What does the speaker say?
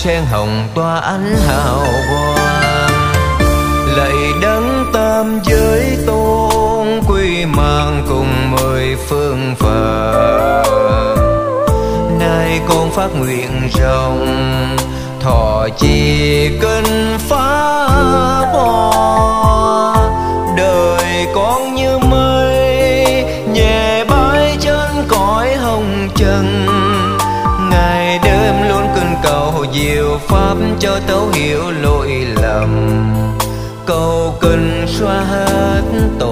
sen hồng tỏa ánh hào quang. Lạy đấng tam giới tôn, quy mang cùng mười phương Phật. Nay con phát nguyện rộng, thọ trì kinh pháp hoa. Đời con như mây nhẹ bay trên cõi hồng trần, ngày đêm luôn kinh cầu diệu pháp cho thấu hiểu lỗi lầm, cầu kinh xóa hết tội